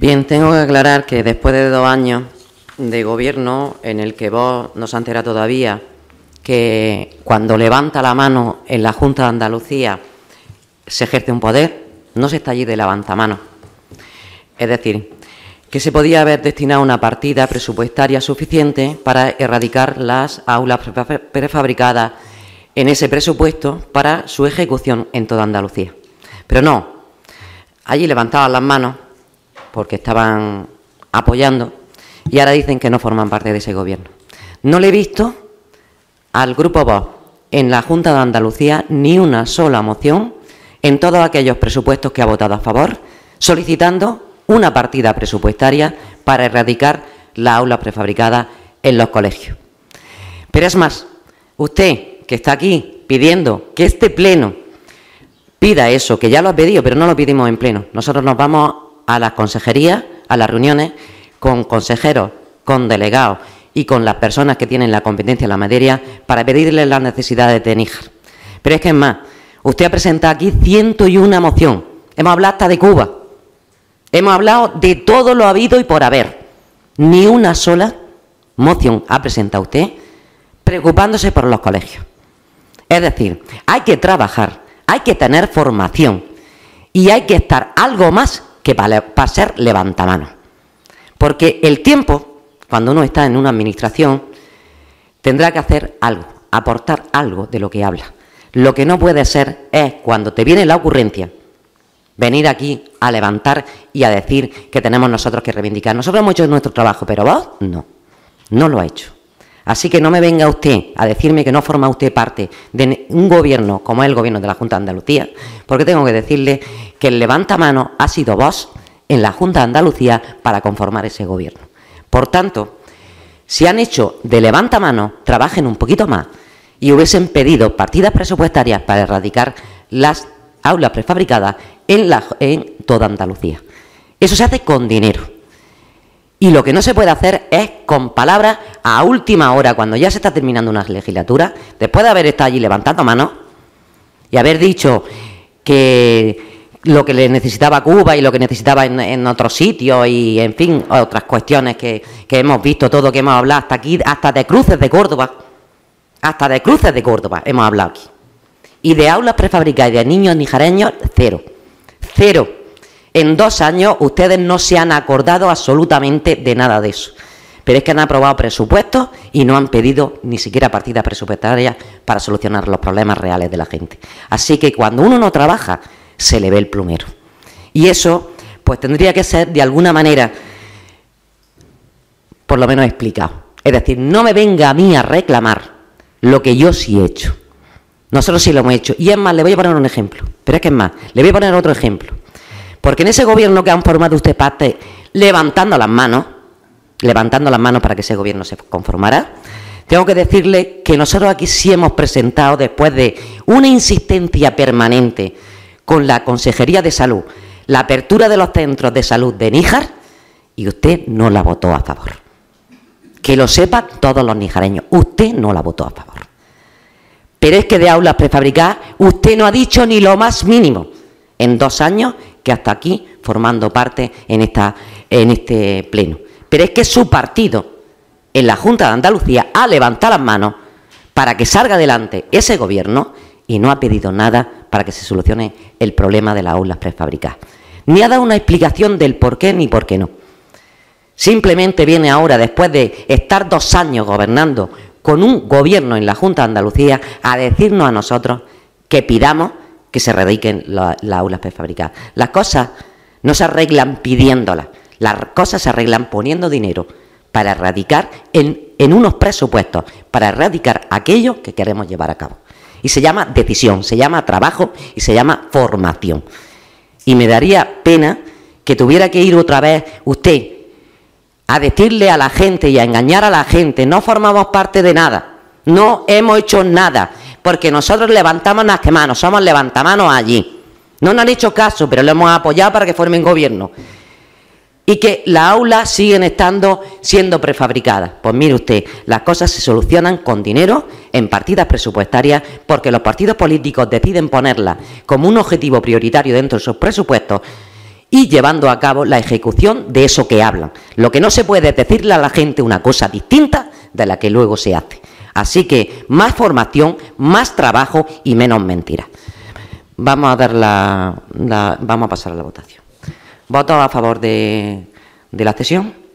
Bien, tengo que aclarar que después de 2 años de gobierno en el que vos no se entera todavía que cuando levanta la mano en la Junta de Andalucía se ejerce un poder, no se está allí de levantamano. Es decir, que se podía haber destinado una partida presupuestaria suficiente para erradicar las aulas prefabricadas en ese presupuesto para su ejecución en toda Andalucía. Pero no, allí levantaban las manos porque estaban apoyando y ahora dicen que no forman parte de ese gobierno. No le he visto al Grupo Vox en la Junta de Andalucía ni una sola moción en todos aquellos presupuestos que ha votado a favor, solicitando una partida presupuestaria para erradicar las aulas prefabricadas en los colegios. Pero es más, usted que está aquí pidiendo que este pleno pida eso, que ya lo ha pedido, pero no lo pedimos en pleno. Nosotros nos vamos a las consejerías, a las reuniones con consejeros, con delegados y con las personas que tienen la competencia en la materia para pedirles las necesidades de Níjar. Pero es que es más, usted ha presentado aquí 101 moción. Hemos hablado hasta de Cuba. Hemos hablado de todo lo habido y por haber. Ni una sola moción ha presentado usted preocupándose por los colegios. Es decir, hay que trabajar, hay que tener formación y hay que estar algo más que para ser levantamanos. Porque el tiempo, cuando uno está en una administración, tendrá que hacer algo, aportar algo de lo que habla. Lo que no puede ser es, cuando te viene la ocurrencia, venir aquí a levantar y a decir que tenemos nosotros que reivindicar. Nosotros hemos hecho nuestro trabajo, pero vos no lo ha hecho. Así que no me venga usted a decirme que no forma usted parte de un gobierno como es el gobierno de la Junta de Andalucía, porque tengo que decirle que el levantamano ha sido vos en la Junta de Andalucía para conformar ese gobierno. Por tanto, si han hecho de levantamano, trabajen un poquito más y hubiesen pedido partidas presupuestarias para erradicar las aulas prefabricadas en toda Andalucía. Eso se hace con dinero. Y lo que no se puede hacer es con palabras a última hora, cuando ya se está terminando una legislatura, después de haber estado allí levantando manos y haber dicho que lo que le necesitaba Cuba y lo que necesitaba en otros sitios y, en fin, otras cuestiones que hemos visto, todo que hemos hablado hasta aquí, hasta de cruces de Córdoba, hemos hablado aquí. Y de aulas prefabricadas y de niños nijareños, cero. En 2 años ustedes no se han acordado absolutamente de nada de eso. Pero es que han aprobado presupuestos y no han pedido ni siquiera partidas presupuestarias para solucionar los problemas reales de la gente. Así que cuando uno no trabaja, se le ve el plumero. Y eso, pues tendría que ser de alguna manera, por lo menos explicado. Es decir, no me venga a mí a reclamar lo que yo sí he hecho. Nosotros sí lo hemos hecho. Y es más, le voy a poner un ejemplo. Pero es que es más, le voy a poner otro ejemplo. Porque en ese gobierno que han formado usted parte, levantando las manos para que ese gobierno se conformara, tengo que decirle que nosotros aquí sí hemos presentado, después de una insistencia permanente con la Consejería de Salud, la apertura de los centros de salud de Níjar, y usted no la votó a favor. Que lo sepan todos los nijareños, usted no la votó a favor. Pero es que de aulas prefabricadas usted no ha dicho ni lo más mínimo en 2 años que hasta aquí formando parte en este pleno. Pero es que su partido en la Junta de Andalucía ha levantado las manos para que salga adelante ese gobierno y no ha pedido nada para que se solucione el problema de las aulas prefabricadas. Ni ha dado una explicación del por qué ni por qué no. Simplemente viene ahora, después de estar 2 años gobernando con un gobierno en la Junta de Andalucía, a decirnos a nosotros que pidamos que se erradiquen las aulas prefabricadas. Las cosas no se arreglan pidiéndolas, las cosas se arreglan poniendo dinero para erradicar en unos presupuestos, para erradicar aquello que queremos llevar a cabo. Y se llama decisión, se llama trabajo y se llama formación. Y me daría pena que tuviera que ir otra vez usted a decirle a la gente y a engañar a la gente, no formamos parte de nada, no hemos hecho nada, porque nosotros levantamos las manos, somos levantamanos allí. No nos han hecho caso, pero lo hemos apoyado para que formen gobierno. Y que las aulas siguen siendo prefabricadas. Pues mire usted, las cosas se solucionan con dinero en partidas presupuestarias, porque los partidos políticos deciden ponerlas como un objetivo prioritario dentro de sus presupuestos y llevando a cabo la ejecución de eso que hablan. Lo que no se puede es decirle a la gente una cosa distinta de la que luego se hace. Así que más formación, más trabajo y menos mentiras. Vamos a pasar a la votación. ¿Votos a favor de la cesión?